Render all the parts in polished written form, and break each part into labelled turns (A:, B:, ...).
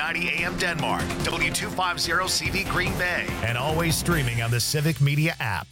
A: 1490 AM Denmark, W250CV Green Bay, and always streaming on the Civic Media app.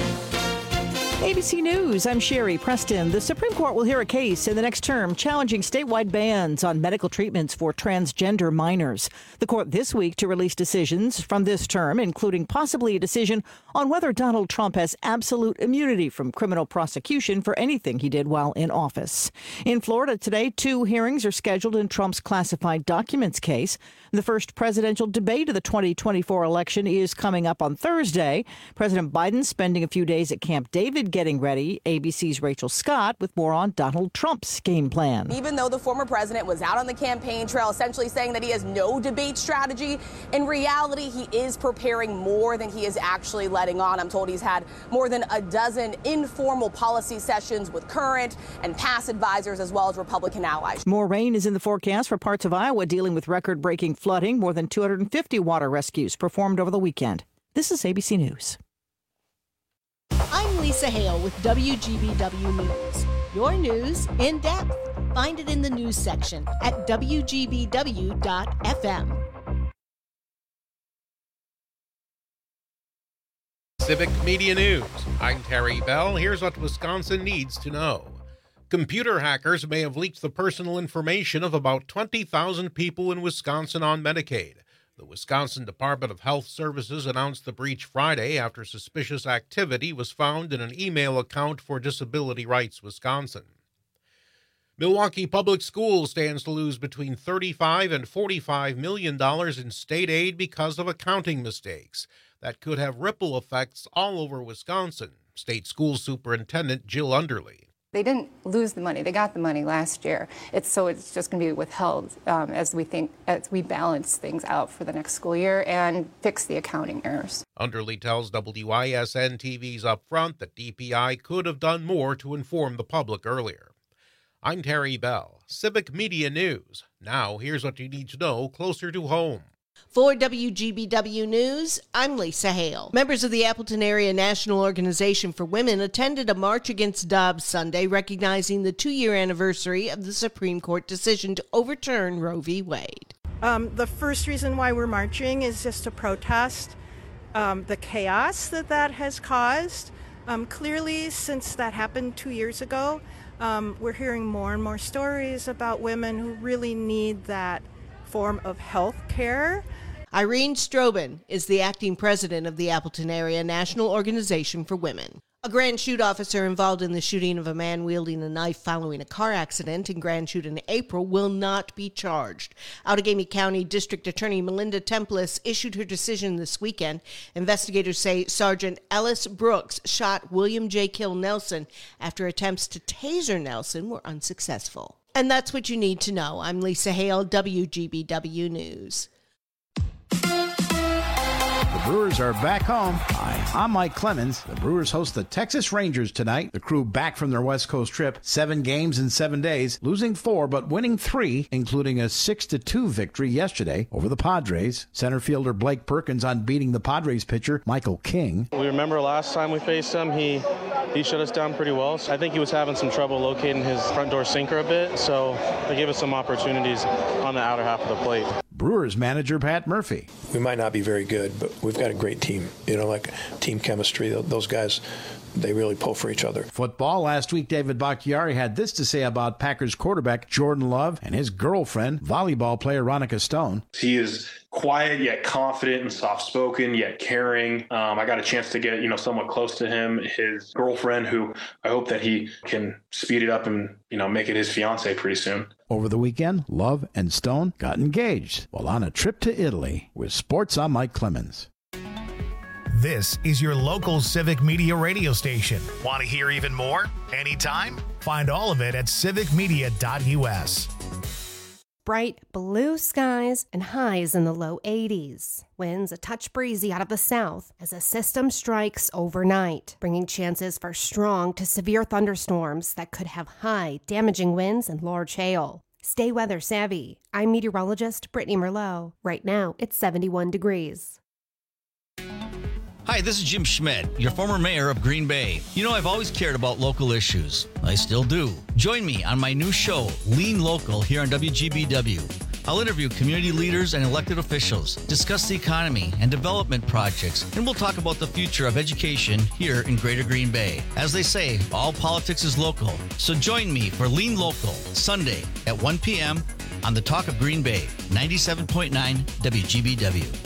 B: ABC News, I'm Sherry Preston. The Supreme Court will hear a case in the next term challenging statewide bans on medical treatments for transgender minors. The court this week to release decisions from this term, including possibly a decision on whether Donald Trump has absolute immunity from criminal prosecution for anything he did while in office. In Florida today, 2 hearings are scheduled in Trump's classified documents case. The first presidential debate of the 2024 election is coming up on Thursday. President Biden spending a few days at Camp David getting ready. ABC's Rachel Scott with more on Donald Trump's game plan.
C: Even though the former president was out on the campaign trail essentially saying that he has no debate strategy, in reality, he is preparing more than he is actually letting on. I'm told he's had more than a dozen informal policy sessions with current and past advisors as well as Republican allies.
B: More rain is in the forecast for parts of Iowa dealing with record-breaking flooding. More than 250 water rescues performed over the weekend. This is ABC News.
D: I'm Lisa Hale with WGBW News. Your news in depth. Find it in the news section at WGBW.FM.
E: Civic Media News. I'm Terry Bell. Here's what Wisconsin needs to know. Computer hackers may have leaked the personal information of about 20,000 people in Wisconsin on Medicaid. The Wisconsin Department of Health Services announced the breach Friday after suspicious activity was found in an email account for Disability Rights Wisconsin. Milwaukee Public Schools stands to lose between $35 and $45 million in state aid because of accounting mistakes that could have ripple effects all over Wisconsin. State School Superintendent Jill Underly.
F: They didn't lose the money. They got the money last year. It's just going to be withheld as we balance things out for the next school year and fix the accounting errors.
E: Underly tells WISN TV's Upfront that DPI could have done more to inform the public earlier. I'm Terry Bell, Civic Media News. Now here's what you need to know closer to home.
D: For WGBW News, I'm Lisa Hale. Members of the Appleton Area National Organization for Women attended a march against Dobbs Sunday, recognizing the 2-year anniversary of the Supreme Court decision to overturn Roe v. Wade.
G: The first reason why we're marching is just to protest the chaos that has caused. Clearly, since that happened 2 years ago, we're hearing more and more stories about women who really need that form of health care.
D: Irene Strobin is the acting president of the Appleton Area National Organization for Women. A Grand Chute officer involved in the shooting of a man wielding a knife following a car accident in Grand Chute in April will not be charged. Outagamie County District Attorney Melinda Templis issued her decision this weekend. Investigators say Sergeant Ellis Brooks shot William J. Kill Nelson after attempts to taser Nelson were unsuccessful. And that's what you need to know. I'm Lisa Hale, WGBW News.
H: The Brewers are back home. Hi, I'm Mike Clemens. The Brewers host the Texas Rangers tonight. The crew back from their West Coast trip. 7 games in 7 days, losing 4 but winning 3, including a 6-2 victory yesterday over the Padres. Center fielder Blake Perkins on beating the Padres pitcher Michael King.
I: We remember last time we faced him, he shut us down pretty well. I think he was having some trouble locating his front door sinker a bit, so they gave us some opportunities on the outer half of the plate.
H: Brewers manager Pat Murphy.
J: We might not be very good, but we've got a great team. Like team chemistry. Those guys, they really pull for each other.
H: Football. Last week, David Bakhtiari had this to say about Packers quarterback Jordan Love and his girlfriend, volleyball player Ronica Stone.
K: He is quiet yet confident and soft-spoken yet caring. I got a chance to get somewhat close to him. His girlfriend, who I hope that he can speed it up and make it his fiance pretty soon.
H: Over the weekend, Love and Stone got engaged while on a trip to Italy. With sports, I'm Mike Clemens.
A: This is your local Civic Media radio station. Want to hear even more? Anytime? Find all of it at civicmedia.us.
L: Bright blue skies and highs in the low 80s. Winds a touch breezy out of the south as a system strikes overnight, bringing chances for strong to severe thunderstorms that could have high, damaging winds and large hail. Stay weather savvy. I'm meteorologist Brittany Merlot. Right now, it's 71 degrees.
M: Hi, this is Jim Schmidt, your former mayor of Green Bay. I've always cared about local issues. I still do. Join me on my new show, Lean Local, here on WGBW. I'll interview community leaders and elected officials, discuss the economy and development projects, and we'll talk about the future of education here in Greater Green Bay. As they say, all politics is local. So join me for Lean Local, Sunday at 1 p.m. on the Talk of Green Bay, 97.9 WGBW.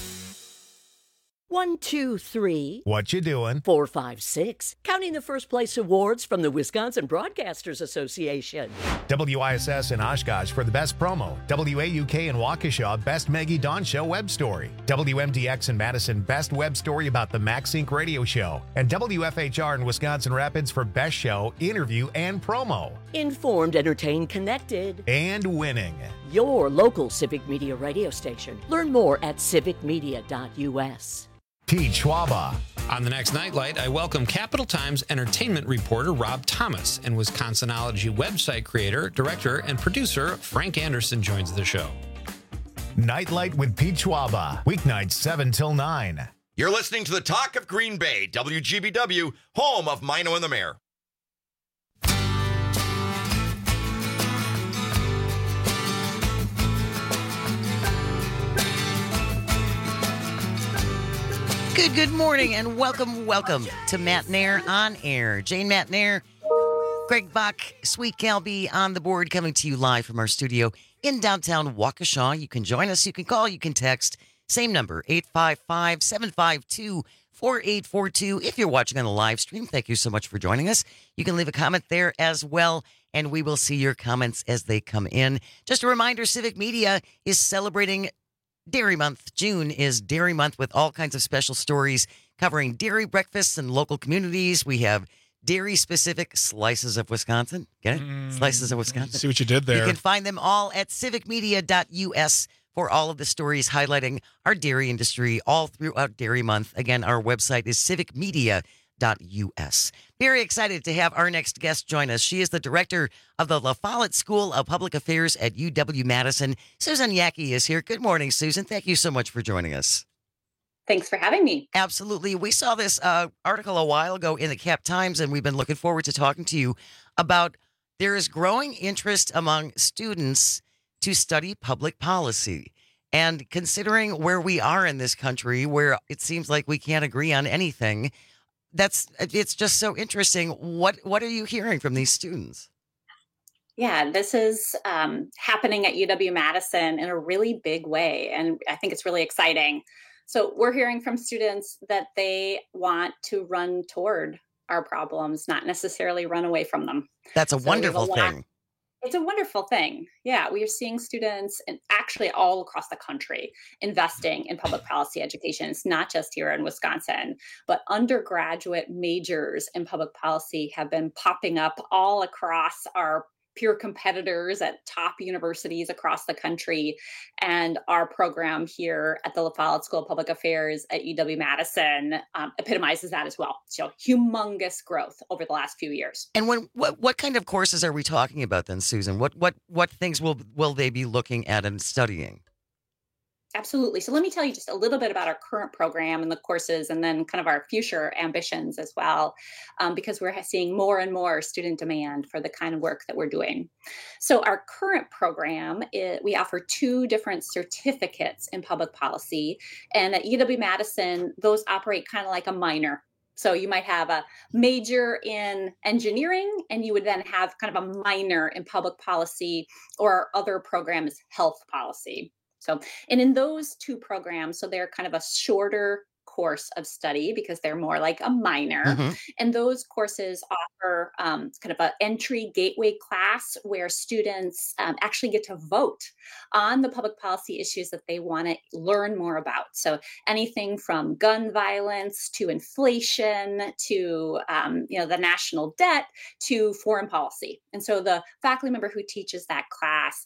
N: 1, 2, 3.
A: What you doing?
N: 4, 5, 6. Counting the first place awards from the Wisconsin Broadcasters Association.
A: WISS in Oshkosh for the best promo. WAUK in Waukesha, best Maggie Dawn Show web story. WMDX in Madison, best web story about the MaxSync radio show. And WFHR in Wisconsin Rapids for best show, interview, and promo.
N: Informed, entertained, connected.
A: And winning.
N: Your local Civic Media radio station. Learn more at civicmedia.us.
A: Pete Schwaba.
O: On the next Nightlight, I welcome Capital Times entertainment reporter Rob Thomas and Wisconsinology website creator, director, and producer Frank Anderson joins the show.
A: Nightlight with Pete Schwaba. Weeknights 7 till 9.
P: You're listening to the Talk of Green Bay, WGBW, home of Mino and the Mayor.
Q: Good morning, and welcome to Matt Nair on Air. Jane Matt Nair, Greg Bach, Sweet Calby on the board, coming to you live from our studio in downtown Waukesha. You can join us, you can call, you can text. Same number, 855-752-4842. If you're watching on the live stream, thank you so much for joining us. You can leave a comment there as well, and we will see your comments as they come in. Just a reminder, Civic Media is celebrating Dairy Month. June is Dairy Month with all kinds of special stories covering dairy breakfasts and local communities. We have dairy-specific slices of Wisconsin. Get it? Slices of Wisconsin.
R: See what you did there.
Q: You can find them all at civicmedia.us for all of the stories highlighting our dairy industry all throughout Dairy Month. Again, our website is civicmedia.us. Very excited to have our next guest join us. She is the director of the La Follette School of Public Affairs at UW-Madison. Susan Yackey is here. Good morning, Susan. Thank you so much for joining us.
S: Thanks for having me.
Q: Absolutely. We saw this article a while ago in the Cap Times, and we've been looking forward to talking to you about there is growing interest among students to study public policy. And considering where we are in this country, where it seems like we can't agree on anything, it's just so interesting. What are you hearing from these students?
S: Yeah, this is happening at UW-Madison in a really big way, and I think it's really exciting. So we're hearing from students that they want to run toward our problems, not necessarily run away from them.
Q: That's a wonderful thing.
S: It's a wonderful thing. Yeah, we are seeing students and actually all across the country investing in public policy education. It's not just here in Wisconsin, but undergraduate majors in public policy have been popping up all across our peer competitors at top universities across the country. And our program here at the La Follette School of Public Affairs at UW-Madison epitomizes that as well. So humongous growth over the last few years.
Q: And what kind of courses are we talking about then, Susan? What things will they be looking at and studying?
S: Absolutely. So let me tell you just a little bit about our current program and the courses, and then kind of our future ambitions as well, because we're seeing more and more student demand for the kind of work that we're doing. So our current program, we offer 2 different certificates in public policy. And at UW-Madison, those operate kind of like a minor. So you might have a major in engineering, and you would then have kind of a minor in public policy, or our other program is health policy. So, and in those 2 programs, so they're kind of a shorter course of study because they're more like a minor. Mm-hmm. And those courses offer kind of an entry gateway class where students actually get to vote on the public policy issues that they want to learn more about. So anything from gun violence to inflation to the national debt to foreign policy. And so the faculty member who teaches that class,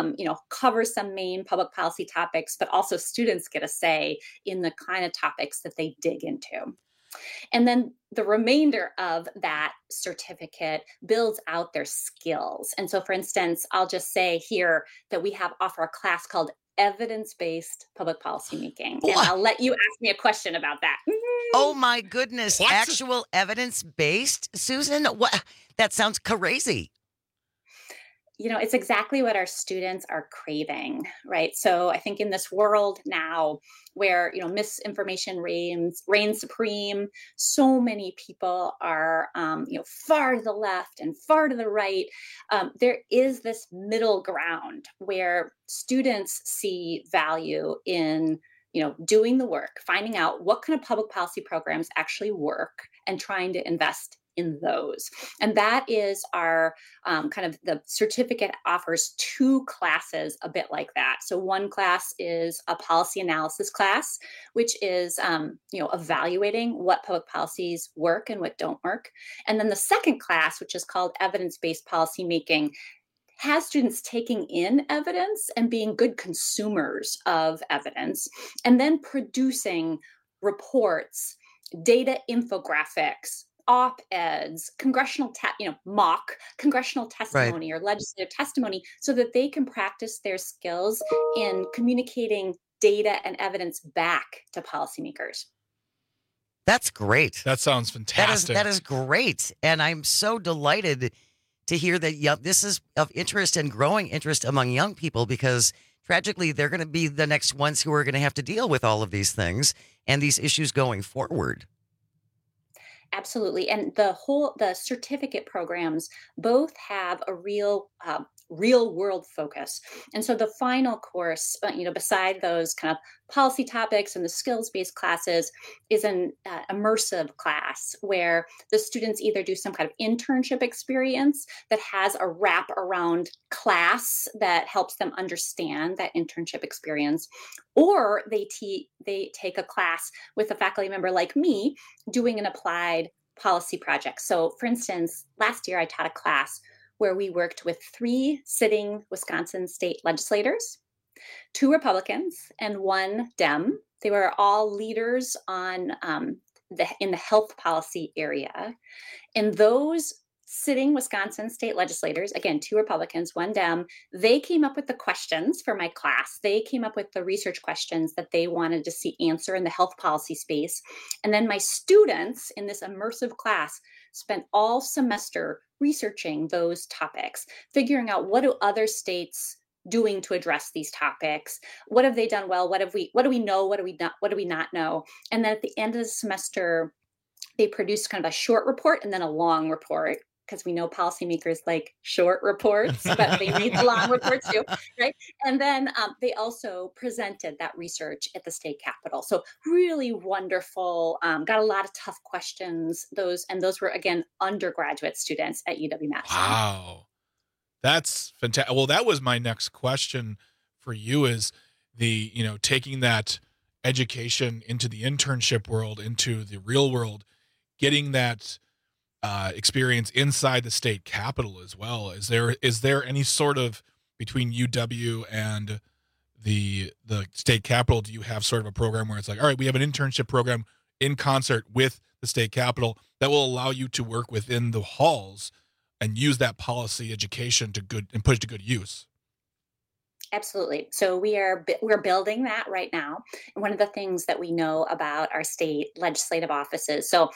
S: covers some main public policy topics, but also students get a say in the kind of topics that they dig into. And then the remainder of that certificate builds out their skills. And so, for instance, I'll just say here that we offer a class called Evidence-Based Public Policy Making. And I'll let you ask me a question about that.
Q: Oh my goodness. What? Actual evidence-based, Susan? What? That sounds crazy.
S: It's exactly what our students are craving, right? So I think in this world now where, misinformation reigns supreme, so many people are, far to the left and far to the right. There is this middle ground where students see value in doing the work, finding out what kind of public policy programs actually work and trying to invest in those. And that is our kind of the certificate offers 2 classes a bit like that. So one class is a policy analysis class, which is, evaluating what public policies work and what don't work. And then the second class, which is called evidence-based policymaking, has students taking in evidence and being good consumers of evidence, and then producing reports, data infographics, op-eds, mock congressional testimony, right, or legislative testimony, so that they can practice their skills in communicating data and evidence back to policymakers.
Q: That's great.
R: That sounds fantastic.
Q: That is great. And I'm so delighted to hear that this is of interest and growing interest among young people, because tragically they're going to be the next ones who are going to have to deal with all of these things and these issues going forward.
S: Absolutely. And the certificate programs both have a real world focus. And so the final course, beside those kind of policy topics and the skills-based classes, is an immersive class where the students either do some kind of internship experience that has a wrap-around class that helps them understand that internship experience, or they take a class with a faculty member like me doing an applied policy project. So, for instance, last year I taught a class where we worked with 3 sitting Wisconsin state legislators, 2 Republicans, and 1 Dem. They were all leaders on in the health policy area. And those sitting Wisconsin state legislators, again, 2 Republicans, 1 Dem, they came up with the questions for my class. They came up with the research questions that they wanted to see answer in the health policy space. And then my students in this immersive class spent all semester researching those topics, figuring out what do other states doing to address these topics? What have they done well? What do we know? What do we not know? And then at the end of the semester, they produced kind of a short report and then a long report, because we know policymakers like short reports, but they read the long reports too, right? And then they also presented that research at the state capitol. So really wonderful, got a lot of tough questions. Those were, again, undergraduate students at UW-Madison.
R: Wow. That's fantastic. Well, that was my next question for you, is taking that education into the internship world, into the real world, getting that experience inside the state capitol as well. Is there any sort of, between UW and the state capitol, do you have sort of a program where it's like, all right, we have an internship program in concert with the state capitol that will allow you to work within the halls and use that policy education and put it to good use?
S: Absolutely. So we're building that right now. And one of the things that we know about our state legislative offices, so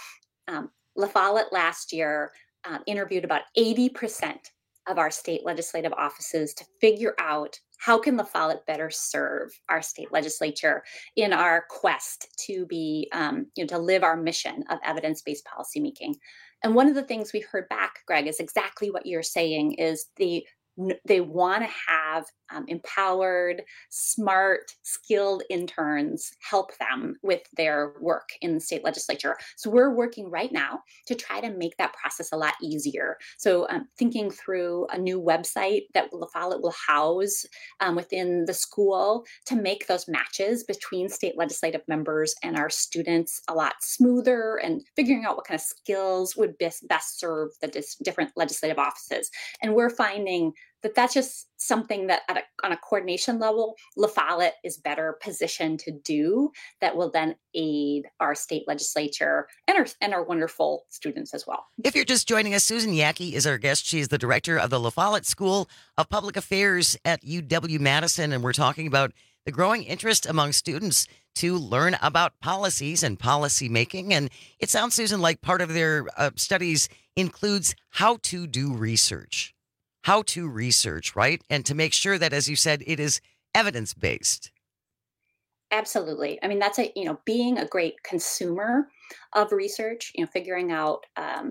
S: La Follette last year interviewed about 80% of our state legislative offices to figure out how can La Follette better serve our state legislature in our quest to be, to live our mission of evidence-based policymaking. And one of the things we heard back, Greg, is exactly what you're saying, is they want to have empowered, smart, skilled interns help them with their work in the state legislature. So we're working right now to try to make that process a lot easier. So thinking through a new website that La Follette will house within the school to make those matches between state legislative members and our students a lot smoother, and figuring out what kind of skills would best serve the different legislative offices. And we're finding that that's just something that on a coordination level, La Follette is better positioned to do, that will then aid our state legislature and our wonderful students as well.
Q: If you're just joining us, Susan Yackey is our guest. She is the director of the La Follette School of Public Affairs at UW-Madison, and we're talking about the growing interest among students to learn about policies and policy making. And it sounds, Susan, like part of their studies includes how to do research. how to research, right? And to make sure that, as you said, it is evidence-based.
S: Absolutely. I mean, that's being a great consumer of research, figuring out,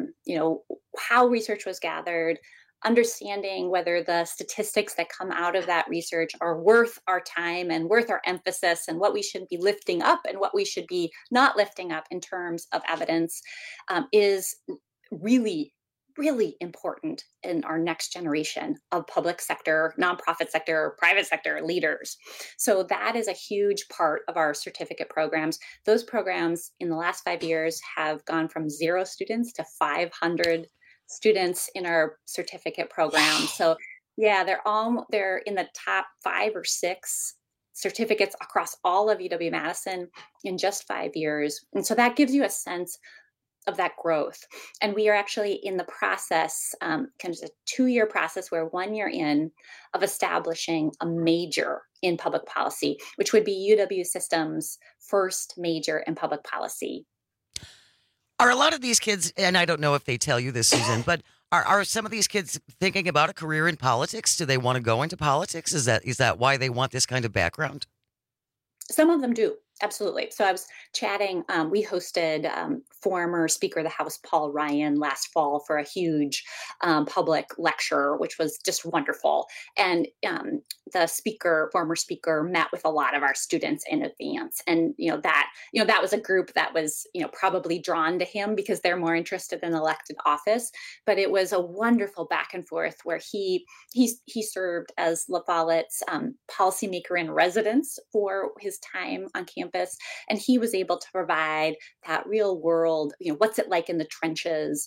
S: how research was gathered, understanding whether the statistics that come out of that research are worth our time and worth our emphasis, and what we should be lifting up and what we should be not lifting up in terms of evidence is really, really important in our next generation of public sector, nonprofit sector, private sector leaders. So that is a huge part of our certificate programs. Those programs in the last 5 years have gone from 0 students to 500 students in our certificate program. So yeah, they're in the top 5 or 6 certificates across all of UW-Madison in just 5 years. And so that gives you a sense of that growth. And we are actually in the process, kind of a 2-year process, where 1 year in, of establishing a major in public policy, which would be UW System's first major in public policy.
Q: Are a lot of these kids, and I don't know if they tell you this, Susan, but are some of these kids thinking about a career in politics? Do they want to go into politics? Is that why they want this kind of background?
S: Some of them do. Absolutely. So I was chatting, we hosted former Speaker of the House, Paul Ryan, last fall for a huge public lecture, which was just wonderful. And the former speaker met with a lot of our students in advance. And, that was a group that was, probably drawn to him because they're more interested in elected office. But it was a wonderful back and forth where he served as La Follette's policymaker in residence for his time on campus. And he was able to provide that real world, what's it like in the trenches,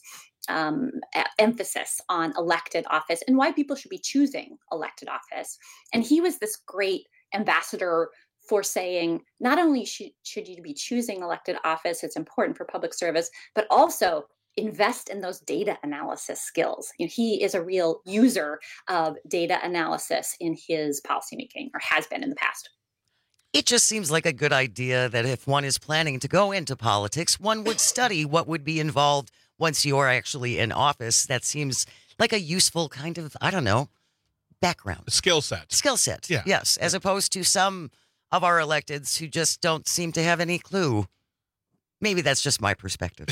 S: emphasis on elected office and why people should be choosing elected office. And he was this great ambassador for saying, not only should you be choosing elected office, it's important for public service, but also invest in those data analysis skills. He is a real user of data analysis in his policymaking, or has been in the past.
Q: It just seems like a good idea that if one is planning to go into politics, one would study what would be involved once you're actually in office. That seems like a useful kind of, background.
R: Skill set.
Q: Yeah. Yes. As opposed to some of our electeds who just don't seem to have any clue. Maybe that's just my perspective.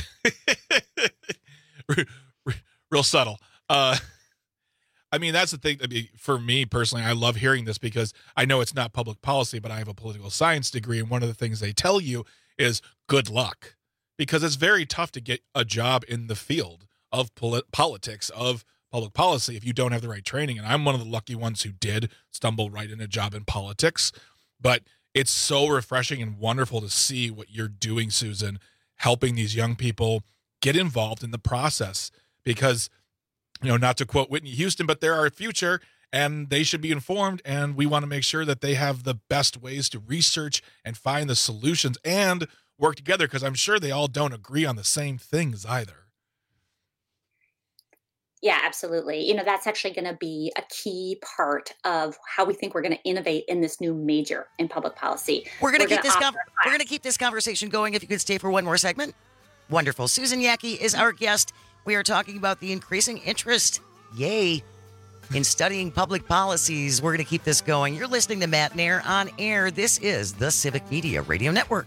R: Real subtle. That's the thing. For me personally, I love hearing this because I know it's not public policy, but I have a political science degree. And one of the things they tell you is good luck, because it's very tough to get a job in the field of politics, of public policy, if you don't have the right training. And I'm one of the lucky ones who did stumble right in a job in politics. But it's so refreshing and wonderful to see what you're doing, Susan, helping these young people get involved in the process, because not to quote Whitney Houston, but they're our future and they should be informed. And we want to make sure that they have the best ways to research and find the solutions and work together, because I'm sure they all don't agree on the same things either.
S: Yeah, absolutely. That's actually going to be a key part of how we think we're going to innovate in this new major in public policy.
Q: We're going to keep this conversation going. If you could stay for one more segment. Wonderful. Susan Yaki is our guest. We are talking about the increasing interest, in studying public policies. We're going to keep this going. You're listening to Matt Nair on Air. This is the Civic Media Radio Network.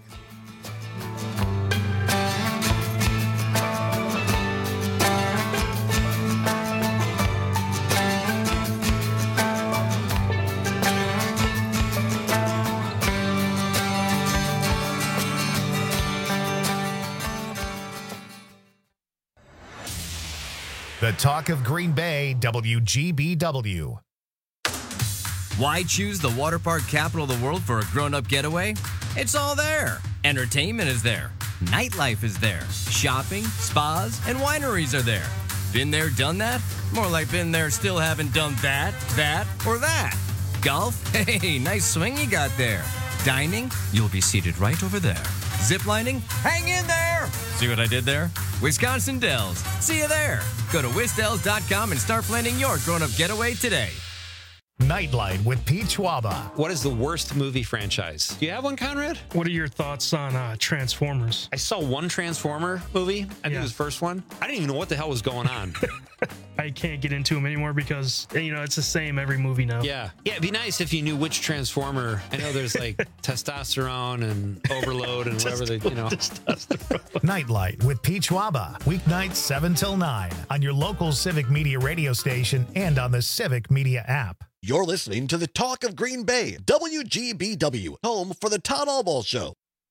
A: The Talk of Green Bay, WGBW.
T: Why choose the water park capital of the world for a grown-up getaway? It's all there. Entertainment is there. Nightlife is there. Shopping, spas, and wineries are there. Been there, done that? More like been there, still haven't done that, or that. Golf? Hey, nice swing you got there. Dining? You'll be seated right over there. Ziplining? Hang in there! See what I did there? Wisconsin Dells. See you there. Go to wisdells.com and start planning your grown-up getaway today.
A: Nightlight with Pete Schwaba.
O: What is the worst movie franchise? Do you have one, Conrad?
U: What are your thoughts on Transformers?
O: I saw one Transformer movie. I think it was the first one. I didn't even know what the hell was going on.
U: I can't get into them anymore because, it's the same every movie now.
O: Yeah. Yeah, it'd be nice if you knew which Transformer. I know there's like testosterone and overload and whatever they,
A: Nightlight with Peach Waba, weeknights 7 till 9 on your local Civic Media radio station and on the Civic Media app.
V: You're listening to the Talk of Green Bay, WGBW, home for the Todd Allball Show.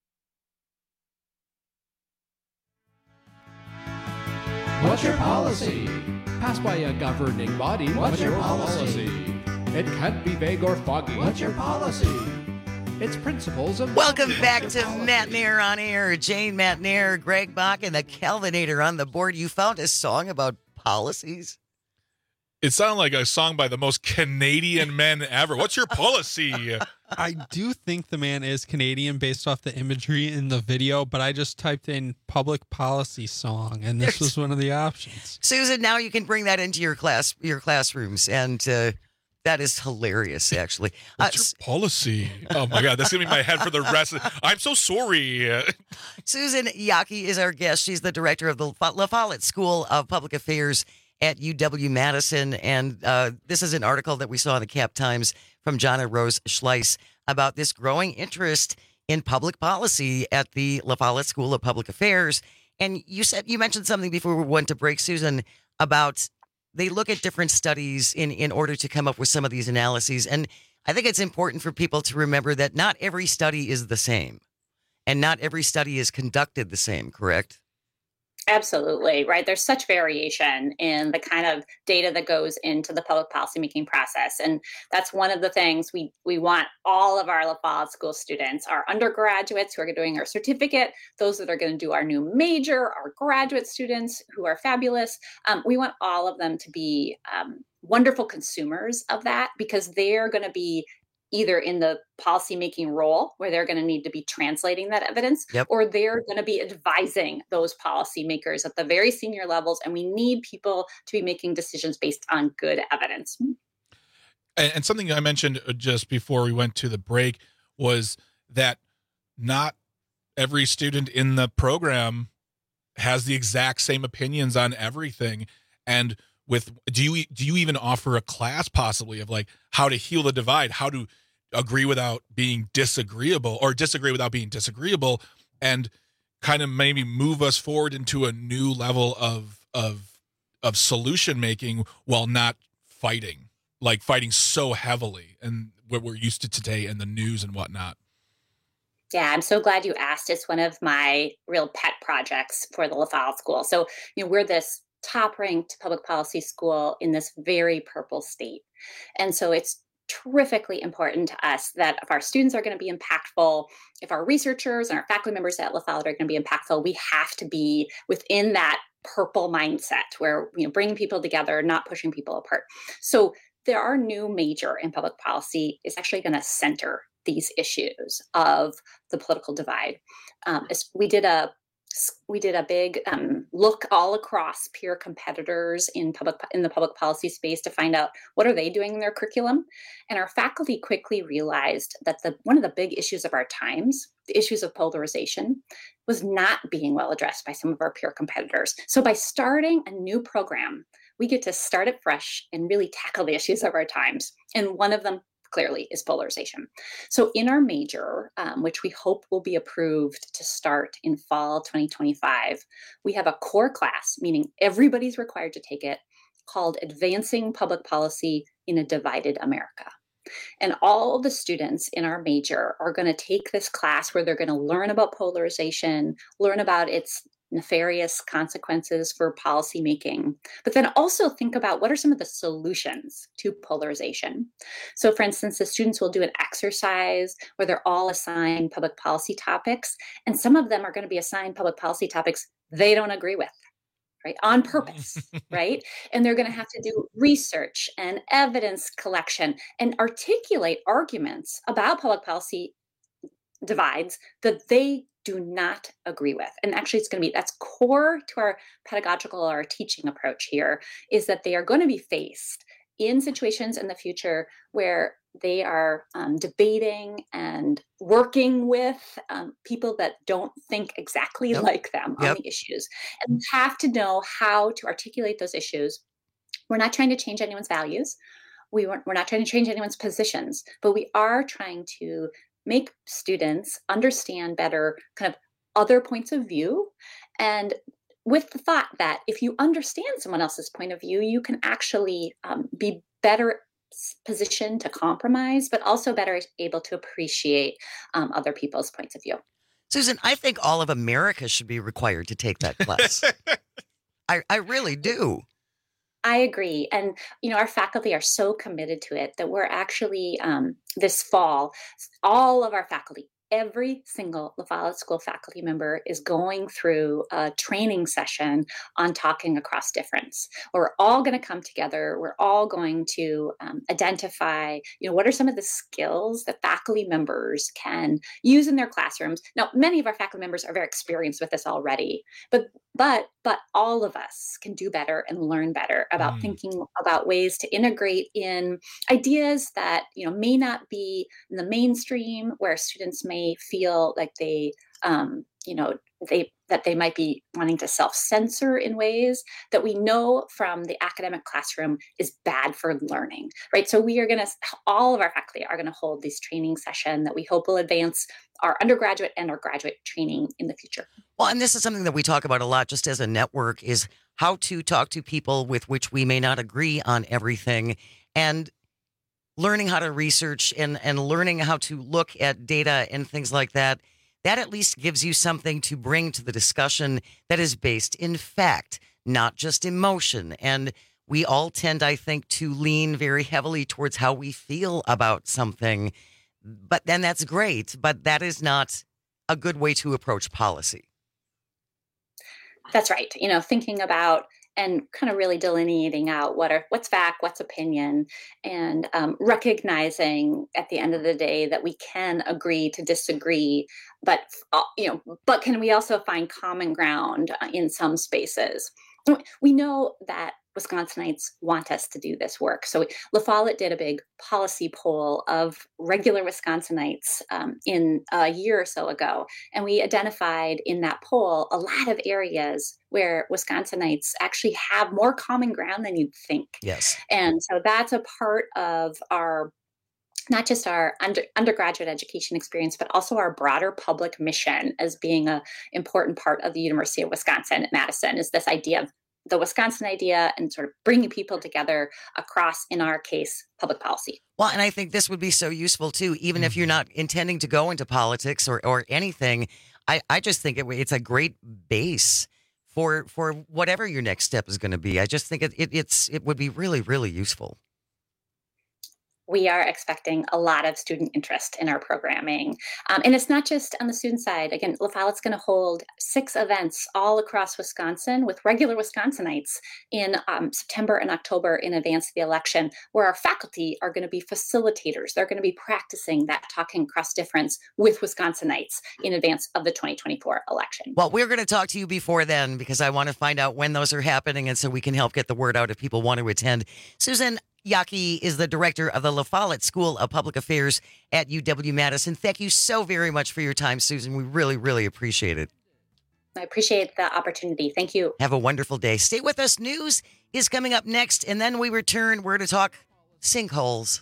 W: What's your policy? Passed by a governing body. What's your policy? It can't be vague or foggy. What's your policy? It's principles of...
Q: Welcome back to Matt Nair on Air. Jane, Matt Nair, Greg Bach, and the Calvinator on the board. You found a song about policies?
R: It sounded like a song by the most Canadian men ever. What's your policy?
X: I do think the man is Canadian based off the imagery in the video, but I just typed in public policy song, and this was one of the options.
Q: Susan, now you can bring that into your classrooms, and that is hilarious, actually.
R: What's your policy? Oh, my God. That's going to be my head for the rest of I'm so sorry.
Q: Susan Yaki is our guest. She's the director of the La Follette School of Public Affairs at UW-Madison, and this is an article that we saw in the Cap Times from Jonna Rose Schleiss about this growing interest in public policy at the La Follette School of Public Affairs. And you mentioned something before we went to break, Susan, about they look at different studies in order to come up with some of these analyses. And I think it's important for people to remember that not every study is the same, and not every study is conducted the same, correct?
S: Absolutely, right. There's such variation in the kind of data that goes into the public policymaking process. And that's one of the things we want all of our La Follette School students, our undergraduates who are doing our certificate, those that are going to do our new major, our graduate students who are fabulous. We want all of them to be wonderful consumers of that, because they're going to be either in the policymaking role where they're going to need to be translating that evidence, or they're going to be advising those policymakers at the very senior levels. And we need people to be making decisions based on good evidence.
R: And something I mentioned just before we went to the break was that not every student in the program has the exact same opinions on everything. And do you even offer a class possibly of like how to heal the divide, how to agree without being disagreeable, or disagree without being disagreeable, and kind of maybe move us forward into a new level of solution making while not fighting so heavily and what we're used to today in the news and whatnot?
S: Yeah, I'm so glad you asked. It's one of my real pet projects for the La Follette School. So, we're this top-ranked public policy school in this very purple state. And so it's terrifically important to us that if our students are going to be impactful, if our researchers and our faculty members at La Follette are going to be impactful, we have to be within that purple mindset where, bringing people together, not pushing people apart. So our new major in public policy is actually going to center these issues of the political divide. We did a big look all across peer competitors in the public policy space to find out what are they doing in their curriculum. And our faculty quickly realized that one of the big issues of our times, the issues of polarization, was not being well addressed by some of our peer competitors. So by starting a new program, we get to start it fresh and really tackle the issues of our times. And one of them clearly is polarization. So in our major, which we hope will be approved to start in fall 2025, we have a core class, meaning everybody's required to take it, called Advancing Public Policy in a Divided America. And all of the students in our major are going to take this class where they're going to learn about polarization, learn about its nefarious consequences for policymaking, but then also think about what are some of the solutions to polarization. So for instance, the students will do an exercise where they're all assigned public policy topics, and some of them are going to be assigned public policy topics they don't agree with, right? On purpose, right? And they're going to have to do research and evidence collection and articulate arguments about public policy divides that they do not agree with. And actually that's core to our pedagogical or our teaching approach here, is that they are going to be faced in situations in the future where they are debating and working with people that don't think exactly like them on the issues, and have to know how to articulate those issues We're not trying to change anyone's values. We're not trying to change anyone's positions, but we are trying to make students understand better kind of other points of view, and with the thought that if you understand someone else's point of view, you can actually be better positioned to compromise, but also better able to appreciate other people's points of view.
Q: Susan, I think all of America should be required to take that class. I really do.
S: I agree. And, our faculty are so committed to it that we're actually, this fall, all of our faculty, every single La Follette School faculty member is going through a training session on talking across difference. We're all going to come together. We're all going to identify, what are some of the skills that faculty members can use in their classrooms. Now, many of our faculty members are very experienced with this already, but all of us can do better and learn better about thinking about ways to integrate in ideas that, may not be in the mainstream, where students may feel like they might be wanting to self-censor in ways that we know from the academic classroom is bad for learning, right? So all of our faculty are going to hold this training session that we hope will advance our undergraduate and our graduate training in the future.
Q: Well, and this is something that we talk about a lot just as a network, is how to talk to people with which we may not agree on everything, and learning how to research and learning how to look at data and things like that. That at least gives you something to bring to the discussion that is based in fact, not just emotion. And we all tend, I think, to lean very heavily towards how we feel about something. But then that's great, but that is not a good way to approach policy.
S: That's right. Thinking about and kind of really delineating out what's fact, what's opinion, and recognizing at the end of the day that we can agree to disagree, but can we also find common ground in some spaces? We know that Wisconsinites want us to do this work. So La Follette did a big policy poll of regular Wisconsinites in a year or so ago. And we identified in that poll a lot of areas where Wisconsinites actually have more common ground than you'd think.
Q: Yes.
S: And so that's a part of our not just our undergraduate education experience, but also our broader public mission as being an important part of the University of Wisconsin at Madison, is this idea of the Wisconsin idea and sort of bringing people together across, in our case, public policy.
Q: Well, and I think this would be so useful too, even if you're not intending to go into politics or anything. I just think it's a great base for whatever your next step is going to be. I just think it would be really, really useful.
S: We are expecting a lot of student interest in our programming. And it's not just on the student side. Again, La Follette's going to hold 6 events all across Wisconsin with regular Wisconsinites in September and October in advance of the election, where our faculty are going to be facilitators. They're going to be practicing that talking across difference with Wisconsinites in advance of the 2024 election.
Q: Well, we're going to talk to you before then, because I want to find out when those are happening, and so we can help get the word out if people want to attend. Susan Yockey is the director of the La Follette School of Public Affairs at UW-Madison. Thank you so very much for your time, Susan. We really, really appreciate it.
S: I appreciate the opportunity. Thank you.
Q: Have a wonderful day. Stay with us. News is coming up next, and then we return. We're to talk sinkholes.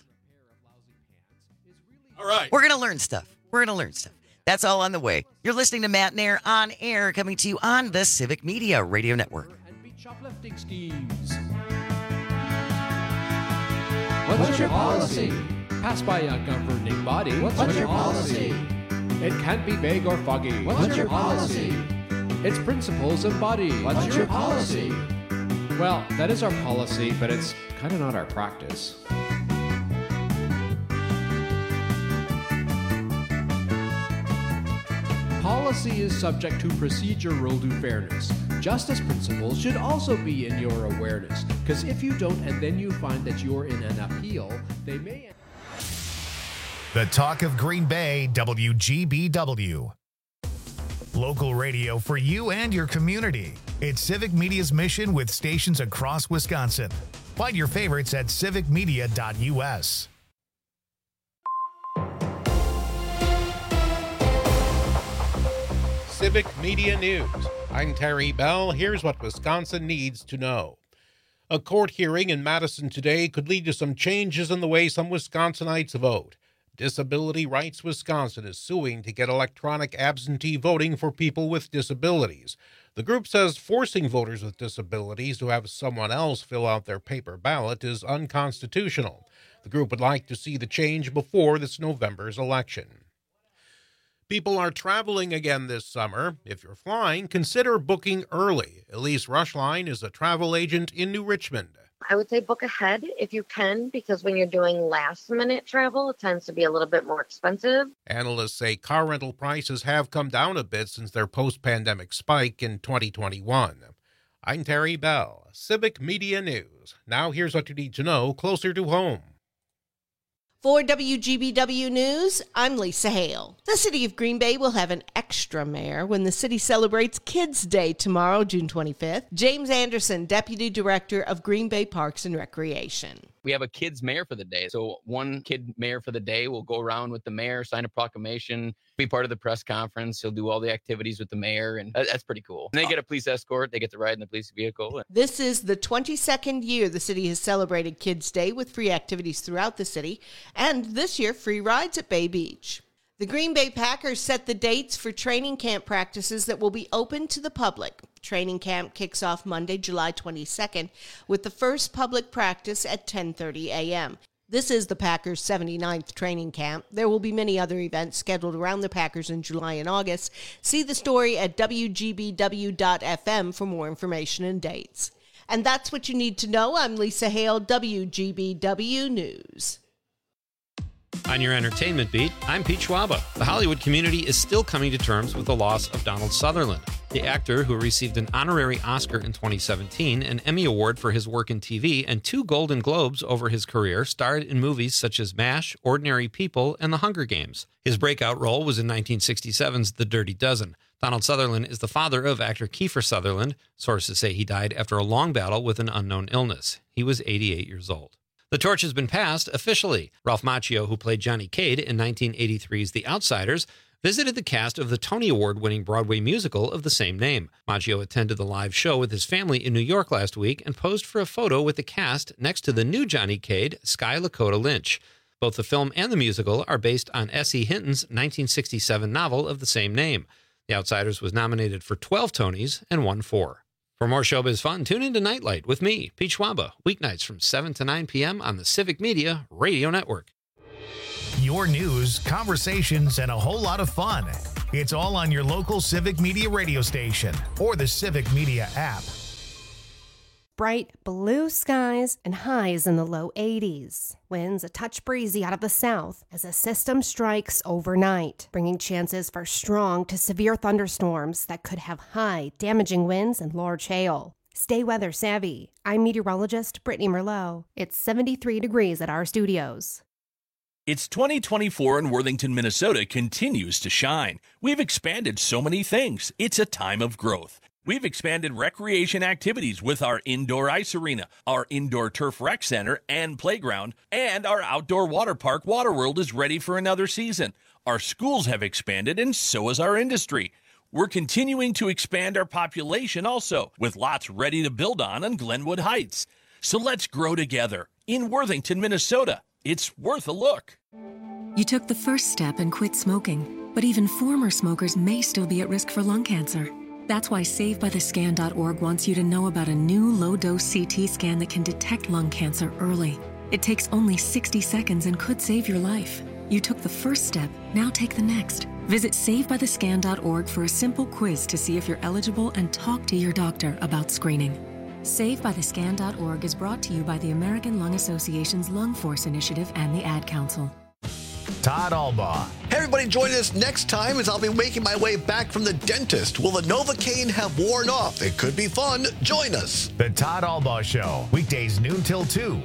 R: All right.
Q: We're going to learn stuff. That's all on the way. You're listening to Matt Nair on air, coming to you on the Civic Media Radio Network.
W: And beach shoplifting schemes. What's your policy? Passed by a governing body. What's your policy? It can't be vague or foggy. What's your policy? Its principles embodied. What's your policy? Well, that is our policy, but it's kind of not our practice. Policy is subject to procedural due fairness. Justice principles should also be in your awareness, because if you don't and then you find that you're in an appeal, they may...
A: The Talk of Green Bay, WGBW. Local radio for you and your community. It's Civic Media's mission with stations across Wisconsin. Find your favorites at civicmedia.us.
B: Civic Media News. I'm Terry Bell. Here's what Wisconsin needs to know. A court hearing in Madison today could lead to some changes in the way some Wisconsinites vote. Disability Rights Wisconsin is suing to get electronic absentee voting for people with disabilities. The group says forcing voters with disabilities to have someone else fill out their paper ballot is unconstitutional. The group would like to see the change before this November's election. People are traveling again this summer. If you're flying, consider booking early. Elise Rushline is a travel agent in New Richmond.
C: I would say book ahead if you can, because when you're doing last-minute travel, it tends to be a little bit more expensive.
B: Analysts say car rental prices have come down a bit since their post-pandemic spike in 2021. I'm Terry Bell, Civic Media News. Now here's what you need to know closer to home.
D: For WGBW News, I'm Lisa Hale. The city of Green Bay will have an extra mayor when the city celebrates Kids Day tomorrow, June 25th. James Anderson, Deputy Director of Green Bay Parks and Recreation.
E: We have a kids mayor for the day. So one kid mayor for the day will go around with the mayor, sign a proclamation, be part of the press conference. He'll do all the activities with the mayor, and that's pretty cool. And they get a police escort. They get to ride in the police vehicle.
D: This is the 22nd year the city has celebrated Kids Day with free activities throughout the city, and this year, free rides at Bay Beach. The Green Bay Packers set the dates for training camp practices that will be open to the public. Training camp kicks off Monday, July 22nd, with the first public practice at 10:30 a.m. This is the Packers' 79th training camp. There will be many other events scheduled around the Packers in July and August. See the story at WGBW.FM for more information and dates. And that's what you need to know. I'm Lisa Hale, WGBW News.
O: On your entertainment beat, I'm Pete Schwaba. The Hollywood community is still coming to terms with the loss of Donald Sutherland. The actor, who received an honorary Oscar in 2017, an Emmy Award for his work in TV, and 2 Golden Globes over his career, starred in movies such as MASH, Ordinary People, and The Hunger Games. His breakout role was in 1967's The Dirty Dozen. Donald Sutherland is the father of actor Kiefer Sutherland. Sources say he died after a long battle with an unknown illness. He was 88 years old. The torch has been passed officially. Ralph Macchio, who played Johnny Cade in 1983's The Outsiders, visited the cast of the Tony Award-winning Broadway musical of the same name. Macchio attended the live show with his family in New York last week and posed for a photo with the cast next to the new Johnny Cade, Sky Lakota Lynch. Both the film and the musical are based on S.E. Hinton's 1967 novel of the same name. The Outsiders was nominated for 12 Tonys and won 4. For more showbiz fun, tune into Nightlight with me, Pete Schwaba, weeknights from 7 to 9 p.m. on the Civic Media Radio Network.
A: Your news, conversations, and a whole lot of fun. It's all on your local Civic Media radio station or the Civic Media app.
L: Bright blue skies and highs in the low 80s. Winds a touch breezy out of the south as a system strikes overnight, bringing chances for strong to severe thunderstorms that could have high, damaging winds and large hail. Stay weather savvy. I'm meteorologist Brittany Merlot. It's 73 degrees at our studios.
F: It's 2024 and Worthington, Minnesota continues to shine. We've expanded so many things. It's a time of growth. We've expanded recreation activities with our indoor ice arena, our indoor turf rec center and playground, and our outdoor water park, Waterworld, is ready for another season. Our schools have expanded, and so has our industry. We're continuing to expand our population also, with lots ready to build on Glenwood Heights. So let's grow together in Worthington, Minnesota. It's worth a look.
Y: You took the first step and quit smoking, but even former smokers may still be at risk for lung cancer. That's why SaveByTheScan.org wants you to know about a new low-dose CT scan that can detect lung cancer early. It takes only 60 seconds and could save your life. You took the first step, now take the next. Visit SaveByTheScan.org for a simple quiz to see if you're eligible and talk to your doctor about screening. SaveByTheScan.org is brought to you by the American Lung Association's Lung Force Initiative and the Ad Council.
A: Todd Albaugh.
V: Hey, everybody, join us next time as I'll be making my way back from the dentist. Will the Novocaine have worn off? It could be fun. Join us.
A: The Todd Albaugh Show, weekdays noon till 2.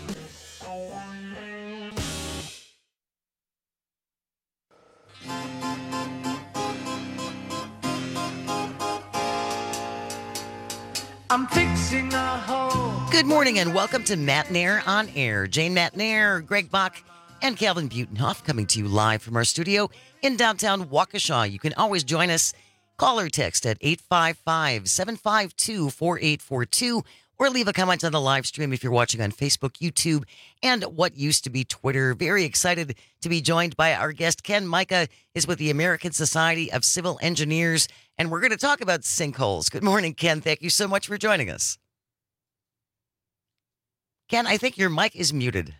Q: I'm fixing a hole. Good morning and welcome to Matt Nair on Air. Jane Matt Nair, Greg Bach, and Calvin Butenhoff coming to you live from our studio in downtown Waukesha. You can always join us. Call or text at 855-752-4842. or leave a comment on the live stream if you're watching on Facebook, YouTube, and what used to be Twitter. Very excited to be joined by our guest. Ken Mika is with the American Society of Civil Engineers, and we're going to talk about sinkholes. Good morning, Ken. Thank you so much for joining us. Ken, I think your mic is muted.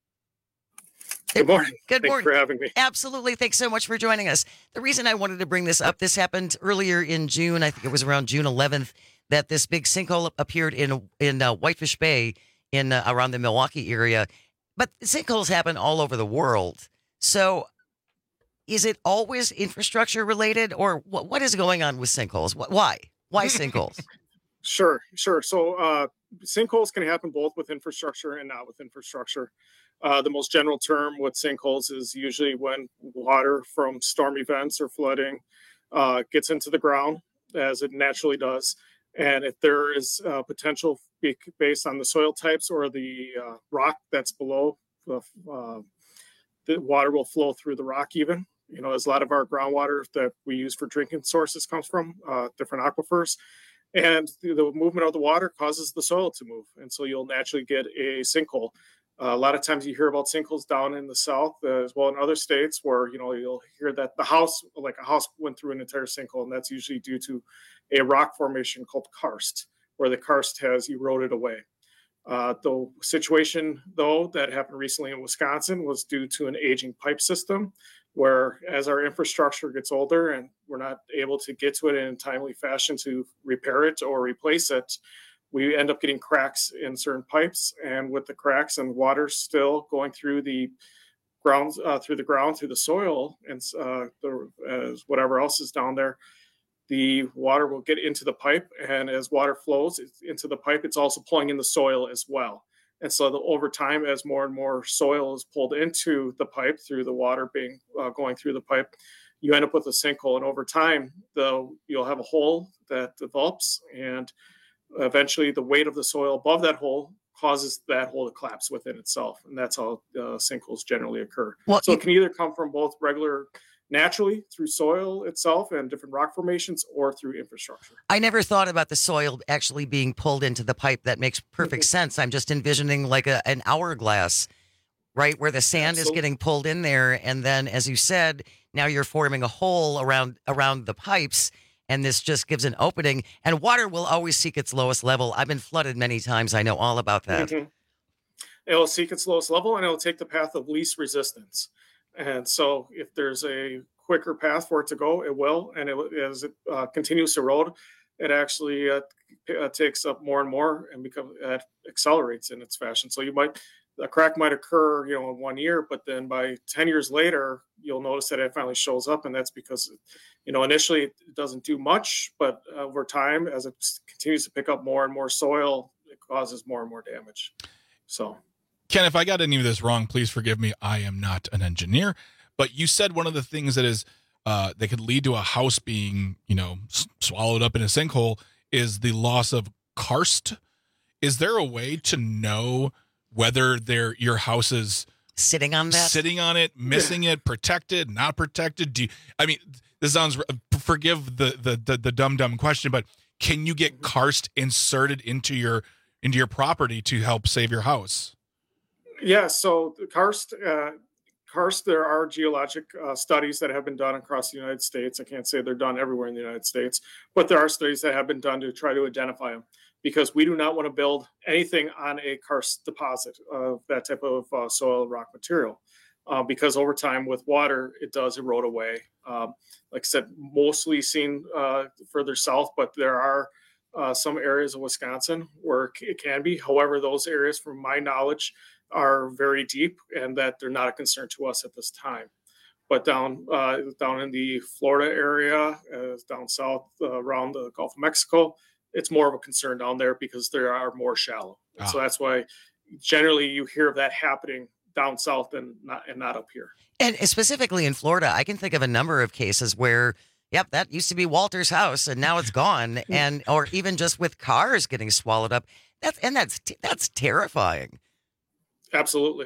G: Good morning.
Q: Good morning.
G: Thanks for having me.
Q: Absolutely. Thanks so much for joining us. The reason I wanted to bring this up, this happened earlier in June. I think it was around June 11th that this big sinkhole appeared in Whitefish Bay in around the Milwaukee area. But sinkholes happen all over the world. So is it always infrastructure related, or what is going on with sinkholes? Why? Why sinkholes?
G: Sure. So sinkholes can happen both with infrastructure and not with infrastructure. The most general term with sinkholes is usually when water from storm events or flooding gets into the ground, as it naturally does. And if there is potential based on the soil types or the rock that's below, the water will flow through the rock even. You know, as a lot of our groundwater that we use for drinking sources comes from different aquifers. And the movement of the water causes the soil to move. And so you'll naturally get a sinkhole. A lot of times you hear about sinkholes down in the south as well in other states where, you know, you'll hear that a house went through an entire sinkhole, and that's usually due to a rock formation called karst, where the karst has eroded away. The situation, though, that happened recently in Wisconsin was due to an aging pipe system, where as our infrastructure gets older and we're not able to get to it in a timely fashion to repair it or replace it, we end up getting cracks in certain pipes, and with the cracks and water still going through the ground, through the soil, and whatever else is down there, the water will get into the pipe. And as water flows into the pipe, it's also pulling in the soil as well. And so over time, as more and more soil is pulled into the pipe through the water being going through the pipe, you end up with a sinkhole. And over time, you'll have a hole that develops, and eventually the weight of the soil above that hole causes that hole to collapse within itself. And that's how sinkholes generally occur. So it can either come from both naturally through soil itself and different rock formations, or through infrastructure.
Q: I never thought about the soil actually being pulled into the pipe. That makes perfect sense. I'm just envisioning like an hourglass, right, where the sand is getting pulled in there. And then, as you said, now you're forming a hole around the pipes. And this just gives an opening, and water will always seek its lowest level. I've been flooded many times. I know all about that.
G: Mm-hmm. It will seek its lowest level, and it will take the path of least resistance. And so if there's a quicker path for it to go, it will. And as it continues to erode, it actually takes up more and more and accelerates in its fashion. So a crack might occur, in 1 year, but then by 10 years later, you'll notice that it finally shows up. And that's because, initially it doesn't do much, but over time, as it continues to pick up more and more soil, it causes more and more damage. So,
R: Ken, if I got any of this wrong, please forgive me. I am not an engineer, but you said one of the things that is that could lead to a house being, swallowed up in a sinkhole is the loss of karst. Is there a way to know whether your house is
Q: sitting on
R: it, missing it, protected, not protected? This sounds, forgive the dumb question, but can you get karst inserted into your property to help save your house?
G: Yeah, so the karst, there are geologic studies that have been done across the United States. I can't say they're done everywhere in the United States, but there are studies that have been done to try to identify them, because we do not want to build anything on a karst deposit of that type of soil rock material, because over time with water, it does erode away. Like I said, mostly seen further south, but there are some areas of Wisconsin where it can be. However, those areas, from my knowledge, are very deep, and that they're not a concern to us at this time. But down in the Florida area, down south around the Gulf of Mexico, it's more of a concern down there because they are more shallow. So that's why generally you hear of that happening down south and not up here.
Q: And specifically in Florida, I can think of a number of cases where, that used to be Walter's house and now it's gone, or even just with cars getting swallowed up. That's terrifying.
G: Absolutely.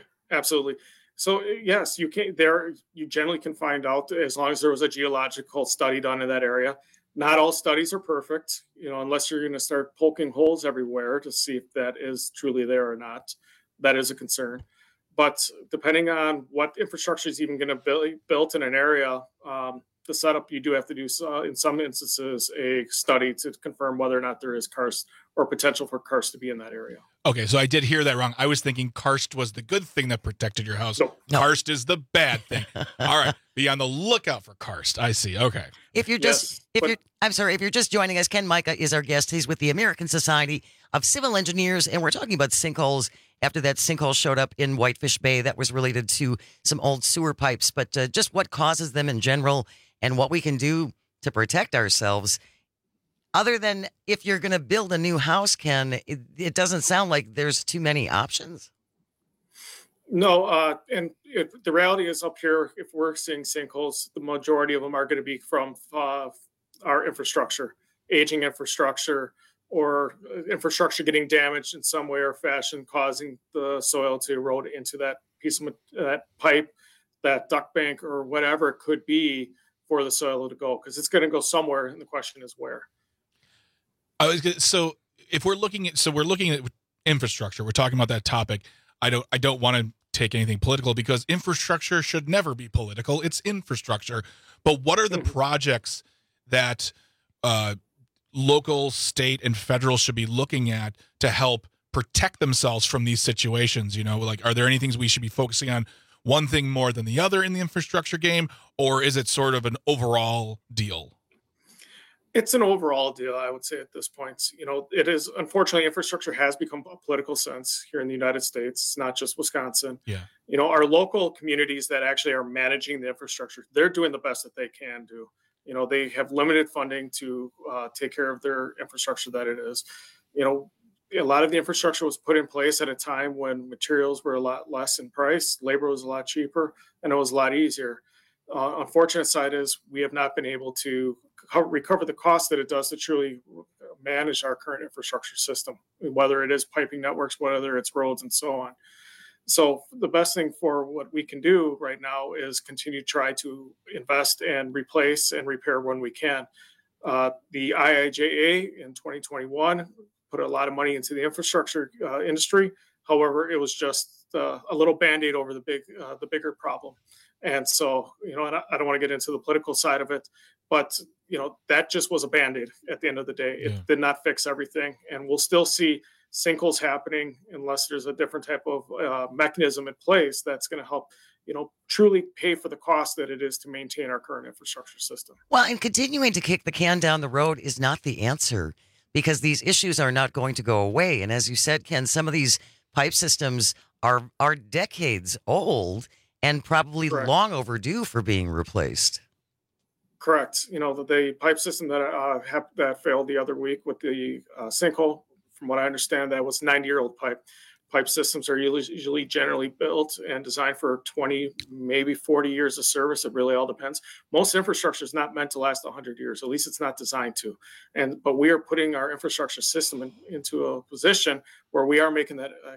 G: So yes, you generally can find out, as long as there was a geological study done in that area, Not all studies are perfect, unless you're going to start poking holes everywhere to see if that is truly there or not. That is a concern. But depending on what infrastructure is even going to be built in an area, the setup, you do have to do, in some instances, a study to confirm whether or not there is karst or potential for karst to be in that area.
R: Okay, so I did hear that wrong. I was thinking karst was the good thing that protected your house.
G: No.
R: Karst is the bad thing. All right, be on the lookout for karst. I see. Okay.
Q: If you're just, if you're just joining us, Ken Micah is our guest. He's with the American Society of Civil Engineers, and we're talking about sinkholes after that sinkhole showed up in Whitefish Bay that was related to some old sewer pipes, but just what causes them in general and what we can do to protect ourselves. Other than if you're going to build a new house, Ken, it doesn't sound like there's too many options.
G: No, the reality is up here, if we're seeing sinkholes, the majority of them are going to be from our infrastructure, aging infrastructure, or infrastructure getting damaged in some way or fashion, causing the soil to erode into that piece of that pipe, that duct bank, or whatever it could be for the soil to go, because it's going to go somewhere, and the question is where.
R: So if we're looking at infrastructure, we're talking about that topic. I don't want to take anything political because infrastructure should never be political. It's infrastructure. But what are the projects that local, state, and federal should be looking at to help protect themselves from these situations? Are there any things we should be focusing on, one thing more than the other in the infrastructure game, or is it sort of an overall deal?
G: It's an overall deal, I would say, at this point. It is, unfortunately, infrastructure has become a political sense here in the United States. It's not just Wisconsin.
R: Yeah.
G: Our local communities that actually are managing the infrastructure, they're doing the best that they can do. They have limited funding to take care of their infrastructure that it is. A lot of the infrastructure was put in place at a time when materials were a lot less in price, labor was a lot cheaper, and it was a lot easier. Unfortunate side is we have not been able to recover the cost that it does to truly manage our current infrastructure system, whether it is piping networks, whether it's roads, and so on. So the best thing for what we can do right now is continue to try to invest and replace and repair when we can. The IIJA in 2021 put a lot of money into the infrastructure industry. However, it was just a little Band-Aid over the bigger problem. And so, and I don't want to get into the political side of it, but, that just was a Band-Aid at the end of the day. It did not fix everything. And we'll still see sinkholes happening unless there's a different type of mechanism in place that's going to help, truly pay for the cost that it is to maintain our current infrastructure system.
Q: Well, and continuing to kick the can down the road is not the answer, because these issues are not going to go away. And as you said, Ken, some of these pipe systems are decades old and probably long overdue for being replaced.
G: Correct. The pipe system that failed the other week with the sinkhole, from what I understand, that was 90-year-old pipe. Pipe systems are usually generally built and designed for 20, maybe 40 years of service. It really all depends. Most infrastructure is not meant to last 100 years. At least it's not designed to. But we are putting our infrastructure system into a position where we are making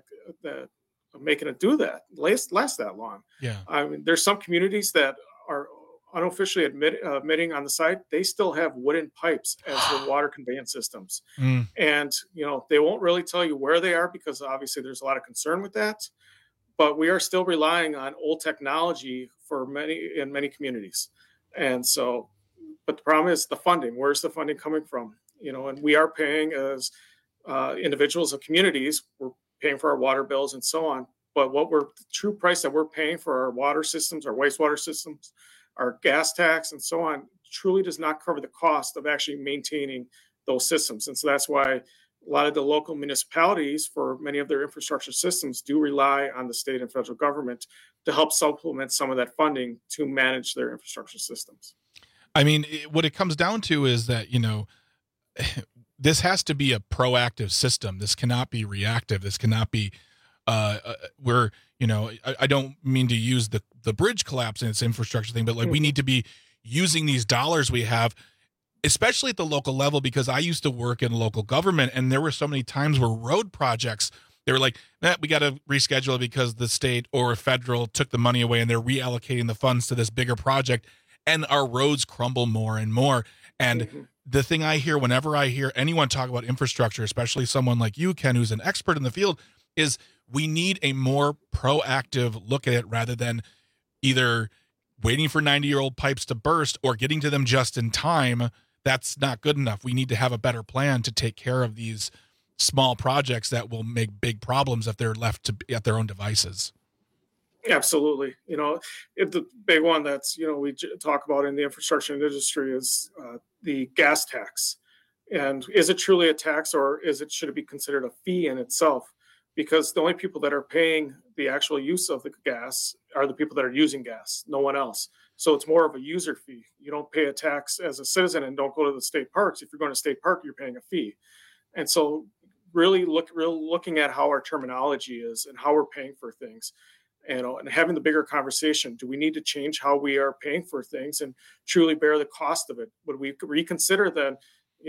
G: making it do that, last that long.
R: Yeah.
G: There's some communities that are unofficially admitting on the site, they still have wooden pipes as the water conveyance systems. And, they won't really tell you where they are because obviously there's a lot of concern with that. But we are still relying on old technology in many communities. And so, but the problem is the funding. Where's the funding coming from? And we are paying as individuals and communities, we're paying for our water bills and so on. But the true price that we're paying for our water systems, our wastewater systems, our gas tax and so on truly does not cover the cost of actually maintaining those systems. And so that's why a lot of the local municipalities for many of their infrastructure systems do rely on the state and federal government to help supplement some of that funding to manage their infrastructure systems.
R: What it comes down to is that, this has to be a proactive system. This cannot be reactive. This cannot be I don't mean to use the bridge collapse and its infrastructure thing, but we need to be using these dollars we have, especially at the local level, because I used to work in local government and there were so many times where road projects, they were like, we got to reschedule it because the state or federal took the money away and they're reallocating the funds to this bigger project, and our roads crumble more and more. And the thing I hear whenever I hear anyone talk about infrastructure, especially someone like you, Ken, who's an expert in the field, is we need a more proactive look at it rather than either waiting for 90-year-old pipes to burst or getting to them just in time. That's not good enough. We need to have a better plan to take care of these small projects that will make big problems if they're left at their own devices.
G: Absolutely. The big one that's, we talk about in the infrastructure industry is the gas tax. And is it truly a tax, or should it be considered a fee in itself? Because the only people that are paying the actual use of the gas are the people that are using gas, no one else. So it's more of a user fee. You don't pay a tax as a citizen and don't go to the state parks. If you're going to state park, you're paying a fee. And so really looking at how our terminology is and how we're paying for things, and having the bigger conversation. Do we need to change how we are paying for things and truly bear the cost of it? Would we reconsider then,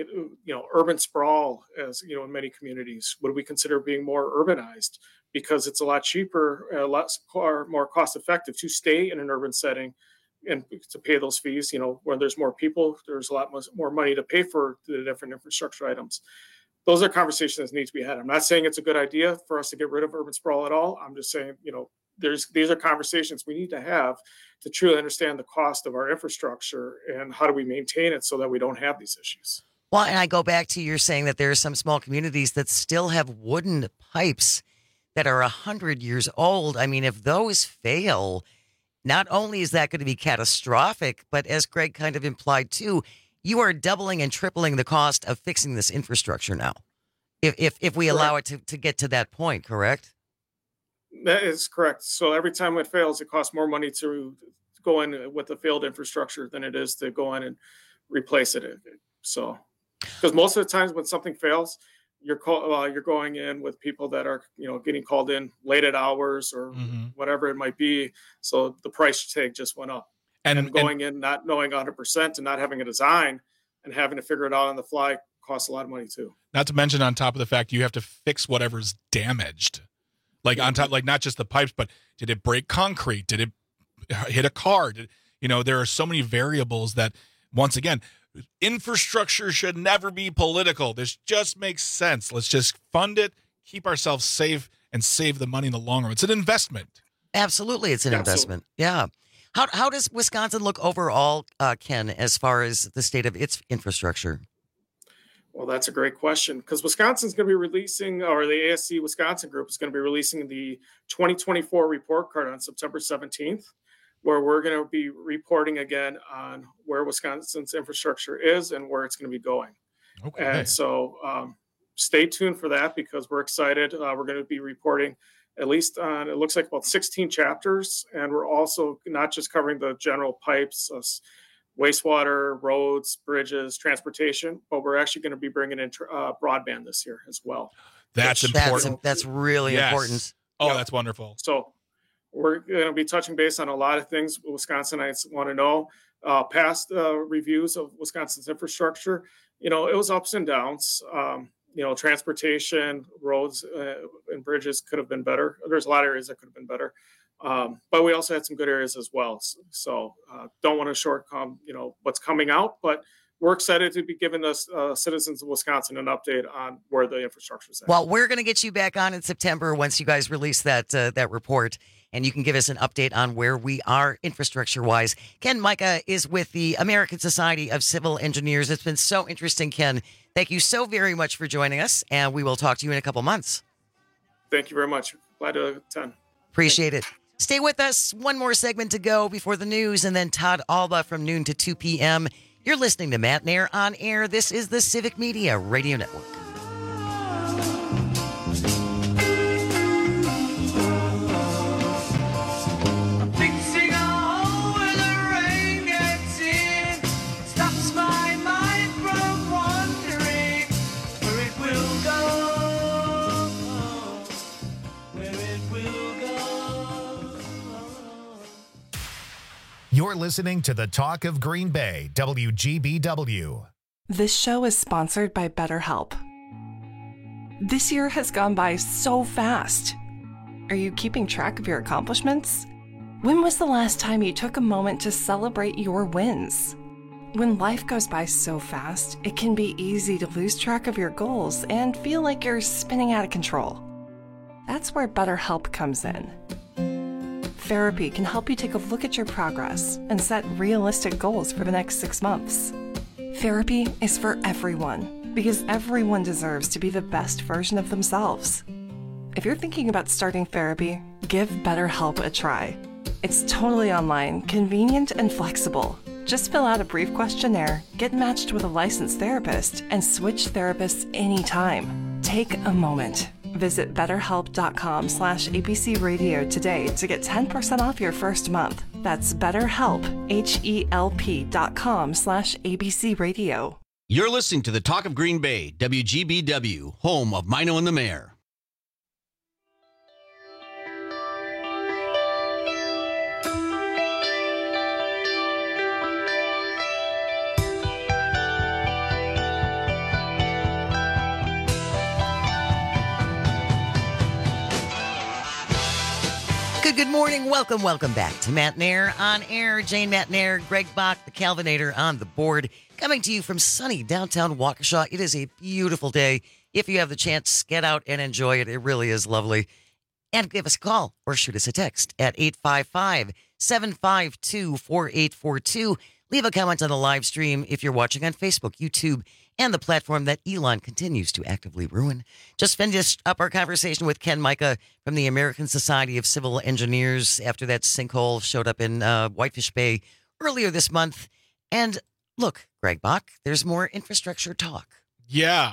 G: urban sprawl, as in many communities? Would we consider being more urbanized, because it's a lot cheaper, a lot more cost effective to stay in an urban setting and to pay those fees? When there's more people, there's a lot more money to pay for the different infrastructure items. Those are conversations that need to be had. I'm not saying it's a good idea for us to get rid of urban sprawl at all. I'm just saying, these are conversations we need to have to truly understand the cost of our infrastructure and how do we maintain it so that we don't have these issues.
Q: Well, and I go back to your saying that there are some small communities that still have wooden pipes that are 100 years old. I mean, if those fail, not only is that going to be catastrophic, but as Greg kind of implied too, you are doubling and tripling the cost of fixing this infrastructure now, if we allow it to get to that point, correct?
G: That is correct. So every time it fails, it costs more money to go in with the failed infrastructure than it is to go in and replace it. So, because most of the times when something fails, you're going in with people that are getting called in late at hours or whatever it might be. So the price tag just went up. And going in not knowing 100% and not having a design and having to figure it out on the fly costs a lot of money too. Not
R: to mention on top of the fact you have to fix whatever's damaged. Like on top, like not just the pipes, but did it break concrete? Did it hit a car? There are so many variables that, once again, infrastructure should never be political. This just makes sense. Let's just fund it, keep ourselves safe, and save the money in the long run. It's an investment.
Q: Absolutely, it's an investment. Yeah. How does Wisconsin look overall, Ken, as far as the state of its infrastructure?
G: Well, that's a great question, because Wisconsin's going to be releasing, or the ASC Wisconsin group is going to be releasing the 2024 report card on September 17th, where we're going to be reporting again on where Wisconsin's infrastructure is and where it's going to be going. Okay. And so stay tuned for that, because we're excited. We're going to be reporting at least on, it looks like about 16 chapters. And we're also not just covering the general pipes, wastewater, roads, bridges, transportation, but we're actually going to be bringing in broadband this year as well.
R: That's important.
Q: That's really important.
R: Oh, that's wonderful.
G: So we're going to be touching base on a lot of things Wisconsinites want to know. Past reviews of Wisconsin's infrastructure, it was ups and downs. Transportation, roads, and bridges could have been better. There's a lot of areas that could have been better. But we also had some good areas as well. So don't want to shortcome, what's coming out, but we're excited to be giving us citizens of Wisconsin an update on where the infrastructure is at.
Q: Well, we're going to get you back on in September once you guys release that report, and you can give us an update on where we are infrastructure-wise. Ken Mika is with the American Society of Civil Engineers. It's been so interesting, Ken. Thank you so very much for joining us, and we will talk to you in a couple months.
G: Thank you very much. Glad to attend.
Q: Appreciate it. Stay with us. One more segment to go before the news, and then Todd Alba from noon to 2 p.m. You're listening to Matt Nair on Air. This is the Civic Media Radio Network.
A: You're listening to the Talk of Green Bay, WGBW.
H: This show is sponsored by BetterHelp. This year has gone by so fast. Are you keeping track of your accomplishments? When was the last time you took a moment to celebrate your wins? When life goes by so fast, it can be easy to lose track of your goals and feel like you're spinning out of control. That's where BetterHelp comes in. Therapy can help you take a look at your progress and set realistic goals for the next 6 months. Therapy is for everyone because everyone deserves to be the best version of themselves. If you're thinking about starting therapy, give BetterHelp a try. It's totally online, convenient, and flexible. Just fill out a brief questionnaire, get matched with a licensed therapist, and switch therapists anytime. Take a moment. Visit BetterHelp.com/ABC Radio today to get 10% off your first month. That's BetterHelp, HELP.com/ABC Radio.
I: You're listening to the Talk of Green Bay, WGBW, home of Mino and the Mayor.
Q: Good morning. Welcome back to Matt Nair on air. Jane Matt Nair, Greg Bach, the Calvinator on the board, coming to you from sunny downtown Waukesha. It is a beautiful day. If you have the chance, get out and enjoy it. It really is lovely. And give us a call or shoot us a text at 855-752-4842. Leave a comment on the live stream if you're watching on Facebook, YouTube, and the platform that Elon continues to actively ruin. Just finished up our conversation with Ken Micah from the American Society of Civil Engineers after that sinkhole showed up in Whitefish Bay earlier this month. And look, Greg Bach, there's more infrastructure talk.
R: Yeah.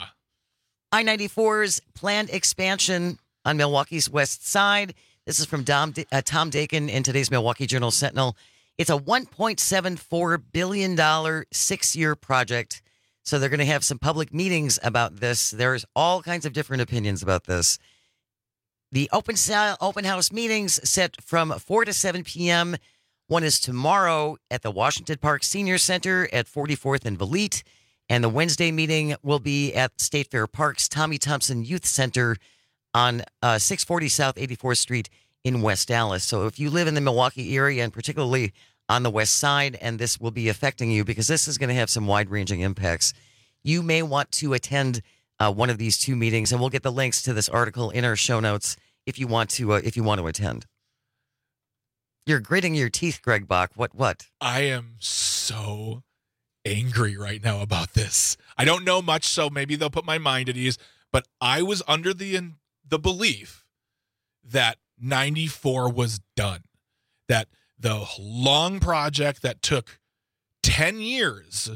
Q: I-94's planned expansion on Milwaukee's west side. This is from Tom Dakin in today's Milwaukee Journal Sentinel. It's a $1.74 billion 6-year project. So they're going to have some public meetings about this. There's all kinds of different opinions about this. The open house meetings set from 4 to 7 p.m. One is tomorrow at the Washington Park Senior Center at 44th and Valete. And the Wednesday meeting will be at State Fair Park's Tommy Thompson Youth Center on 640 South 84th Street in West Dallas. So if you live in the Milwaukee area and particularly on the west side, and this will be affecting you because this is going to have some wide-ranging impacts, you may want to attend one of these two meetings, and we'll get the links to this article in our show notes if you want to attend. You're gritting your teeth, Greg Bach. What?
R: I am so angry right now about this. I don't know much, so maybe they'll put my mind at ease, but I was under the belief that 94 was done, that the long project that took 10 years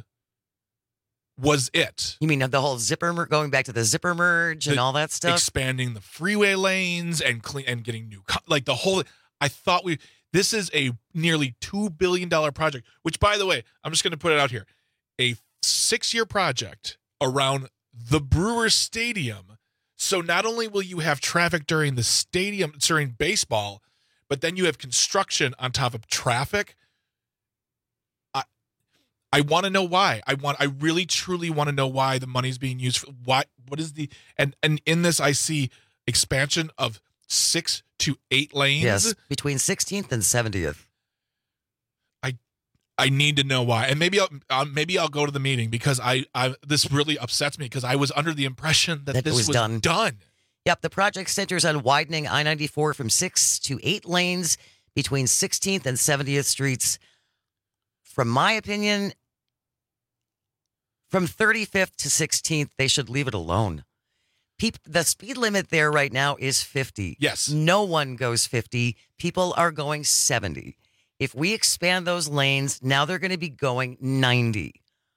R: was it.
Q: You mean the whole going back to the zipper merge and all that stuff?
R: Expanding the freeway lanes and getting new, the whole, I thought this is a nearly $2 billion project, which, by the way, I'm just going to put it out here, a 6-year project around the Brewers Stadium. So not only will you have traffic during the stadium, during baseball, but then you have construction on top of traffic. I want to know why. I really truly want to know why the money's being used for what is the and in this I see expansion of 6 to 8 lanes.
Q: Yes, between 16th and 70th.
R: I need to know why. And maybe I'll go to the meeting because I this really upsets me because I was under the impression that this was done.
Q: Yep, the project centers on widening I-94 from 6 to 8 lanes between 16th and 70th Streets. From my opinion, from 35th to 16th, they should leave it alone. The speed limit there right now is 50.
R: Yes.
Q: No one goes 50. People are going 70. If we expand those lanes, now they're going to be going 90.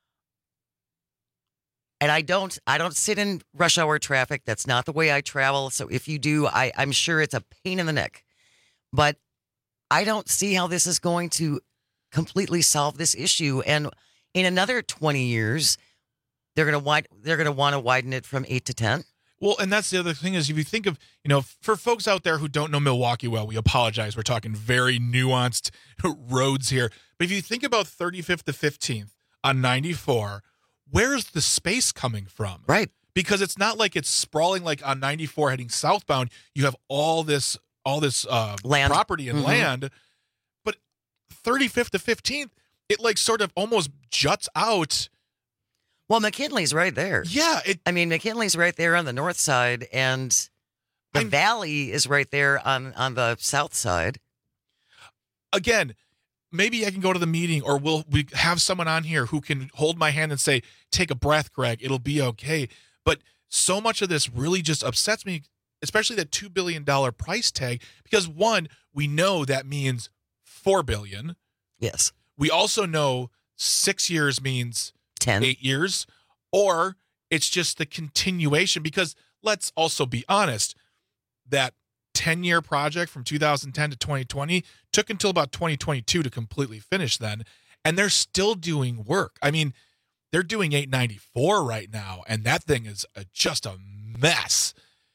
Q: And I don't sit in rush hour traffic. That's not the way I travel. So if you do, I'm sure it's a pain in the neck. But I don't see how this is going to completely solve this issue. And in another 20 years, they're going to want to widen it from 8 to 10.
R: Well, and that's the other thing is if you think of, for folks out there who don't know Milwaukee well, we apologize. We're talking very nuanced roads here. But if you think about 35th to 15th on 94, where's the space coming from?
Q: Right.
R: Because it's not like it's sprawling like on 94 heading southbound. You have all this land property and land. But 35th to 15th, it like sort of almost juts out.
Q: Well, McKinley's right there.
R: Yeah.
Q: McKinley's right there on the north side, and the valley is right there on the south side.
R: Again, maybe I can go to the meeting, or we have someone on here who can hold my hand and say, take a breath, Greg, it'll be okay. But so much of this really just upsets me, especially that $2 billion price tag, because one, we know that means $4 billion.
Q: Yes.
R: We also know 6 years means
Q: 10,
R: 8 years, or it's just the continuation, because let's also be honest, that 10-year project from 2010 to 2020 took until about 2022 to completely finish then, and they're still doing work. I mean, they're doing 894 right now, and that thing is just a mess.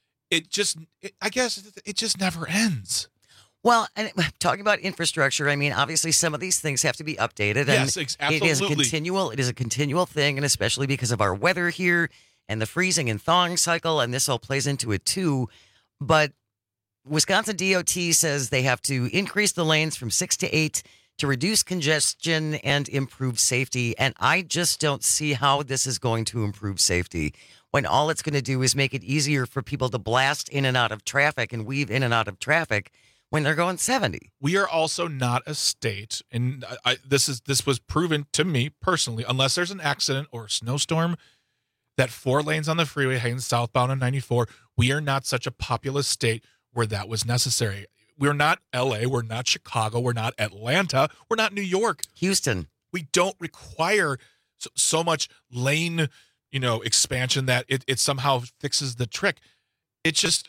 R: I guess it just never ends.
Q: Well, and talking about infrastructure, I mean, obviously some of these things have to be updated.
R: Yes,
Q: and
R: absolutely.
Q: It is a continual thing, and especially because of our weather here and the freezing and thawing cycle, and this all plays into it too. But Wisconsin DOT says they have to increase the lanes from 6 to 8 to reduce congestion and improve safety. And I just don't see how this is going to improve safety when all it's going to do is make it easier for people to blast in and out of traffic and weave in and out of traffic when they're going 70.
R: We are also not a state, and this was proven to me personally, unless there's an accident or a snowstorm, that 4 lanes on the freeway heading southbound on 94, we are not such a populous state where that was necessary. We're not LA, we're not Chicago, we're not Atlanta, we're not New York.
Q: Houston. We
R: don't require so much lane, expansion that it somehow fixes the trick. It's just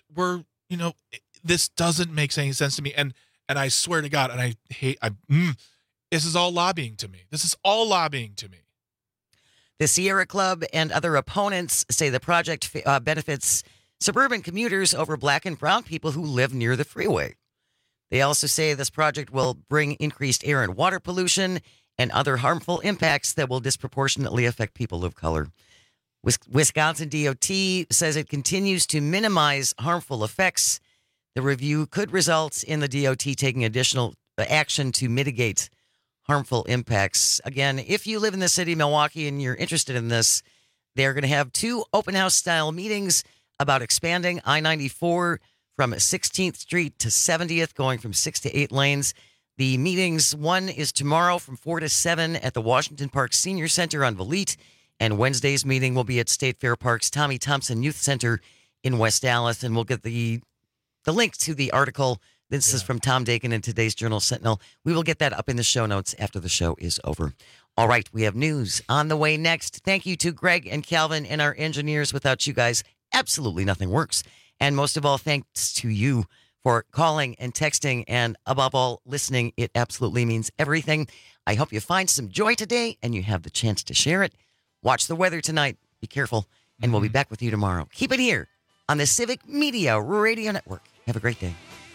R: this doesn't make any sense to me. And I swear to God, and this is all lobbying to me. This is all lobbying to me.
Q: The Sierra Club and other opponents say the project benefits suburban commuters over Black and brown people who live near the freeway. They also say this project will bring increased air and water pollution and other harmful impacts that will disproportionately affect people of color. Wisconsin DOT says it continues to minimize harmful effects. The review could result in the DOT taking additional action to mitigate harmful impacts. Again, if you live in the city of Milwaukee and you're interested in this, they're going to have 2 open house style meetings about expanding I-94 from 16th Street to 70th, going from 6 to 8 lanes. The meetings, one is tomorrow from 4 to 7 at the Washington Park Senior Center on Valete, and Wednesday's meeting will be at State Fair Park's Tommy Thompson Youth Center in West Allis, and we'll get the link to the article. This is from Tom Dakin in today's Journal Sentinel. We will get that up in the show notes after the show is over. All right, we have news on the way next. Thank you to Greg and Calvin and our engineers. Without you guys, absolutely nothing works. And most of all, thanks to you for calling and texting and, above all, listening. It absolutely means everything. I hope you find some joy today and you have the chance to share it. Watch the weather tonight. Be careful. And we'll be back with you tomorrow. Keep it here on the Civic Media Radio Network. Have a great day.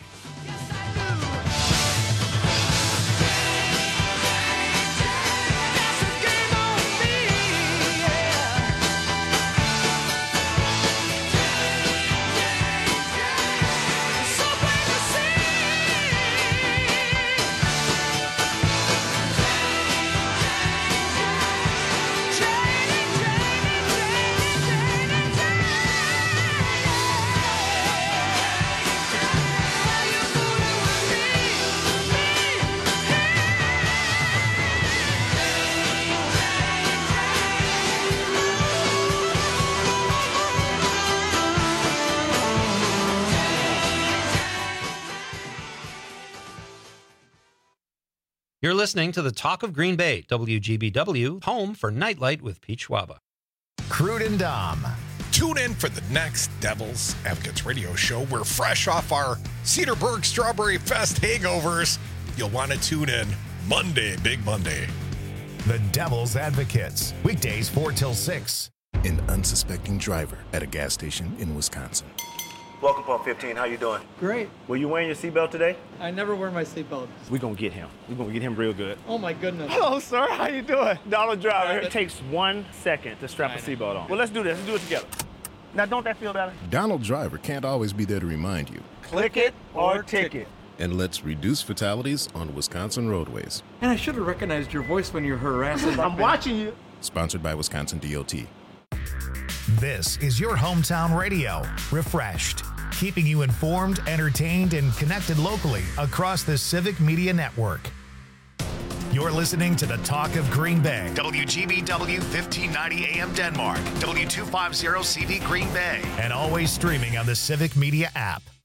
O: You're listening to the Talk of Green Bay, WGBW, home for Nightlight with Pete Schwaba.
A: Crude and Dom.
J: Tune in for the next Devil's Advocates radio show. We're fresh off our Cedarburg Strawberry Fest hangovers. You'll want to tune in Monday, Big Monday.
A: The Devil's Advocates, weekdays 4 till 6.
K: An unsuspecting driver at a gas station in Wisconsin.
M: Welcome, Pump 15. How you doing?
N: Great.
M: Were you wearing your seatbelt today?
N: I never wear my seatbelt.
M: We're going to get him. We're going to get him real good.
N: Oh, my goodness.
M: Hello, sir. How you doing? Donald Driver. It takes 1 second to strap a seatbelt on. Well, let's do this. Let's do it together. Now, don't that feel better?
K: Donald Driver can't always be there to remind you.
M: Click it or ticket.
K: And let's reduce fatalities on Wisconsin roadways.
N: And I should have recognized your voice when you're harassing.
M: I'm watching you.
K: Sponsored by Wisconsin DOT.
A: This is your hometown radio, Refreshed, keeping you informed, entertained, and connected locally across the Civic Media Network. You're listening to the Talk of Green Bay, WGBW 1590 AM Denmark, W250 CD Green Bay, and always streaming on the Civic Media app.